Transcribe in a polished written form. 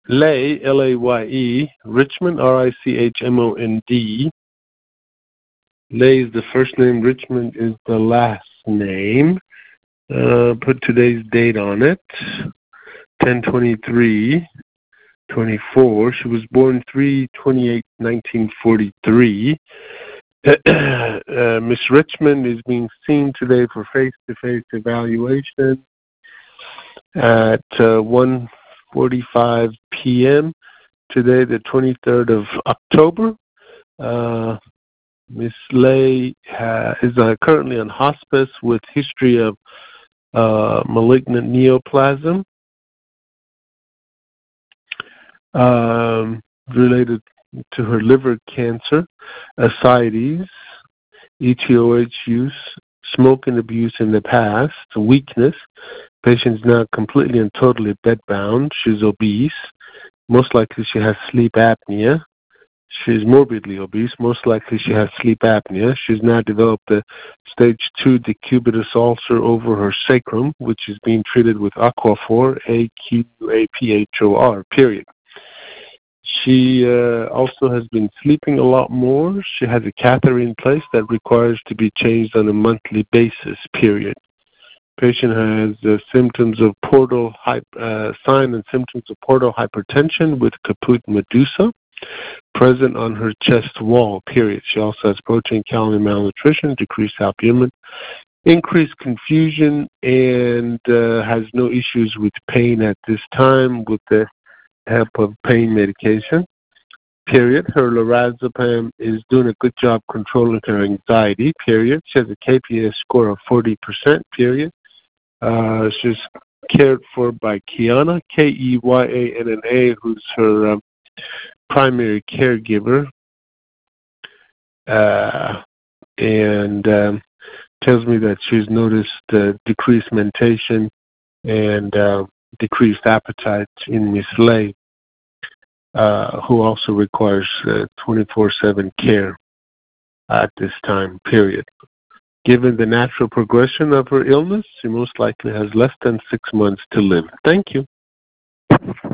Lay, L-A-Y-E, Richmond, R-I-C-H-M-O-N-D. Lay is the first name, Richmond is the last name. Put today's date on it, 10/23/24. She was born 3/28/1943. Miss Richmond is being seen today for face-to-face evaluation at 1:45 p.m. today, the 23rd of October. Miss Lay is currently on hospice with history of malignant neoplasm related to her liver cancer, ascites, ETOH use, smoking abuse in the past, weakness. Patient's now completely and totally bedbound. She's obese. Most likely she has sleep apnea. She's morbidly obese. Most likely she has sleep apnea. She's now developed a stage 2 decubitus ulcer over her sacrum, which is being treated with Aquaphor, A-Q-A-P-H-O-R, period. She also has been sleeping a lot more. She has a catheter in place that requires to be changed on a monthly basis, period. Patient has symptoms of sign and symptoms of portal hypertension with caput medusa present on her chest wall, period. She also has protein, calorie malnutrition, decreased albumin, increased confusion, and has no issues with pain at this time with the help of pain medication, period. Her lorazepam is doing a good job controlling her anxiety, period. She has a KPS score of 40%, period. She's cared for by Keyanna, K-E-Y-A-N-N-A, who's her primary caregiver, and tells me that she's noticed decreased mentation and decreased appetite in Miss Lay, who also requires 24/7 care at this time, period. Given the natural progression of her illness, she most likely has less than 6 months to live. Thank you.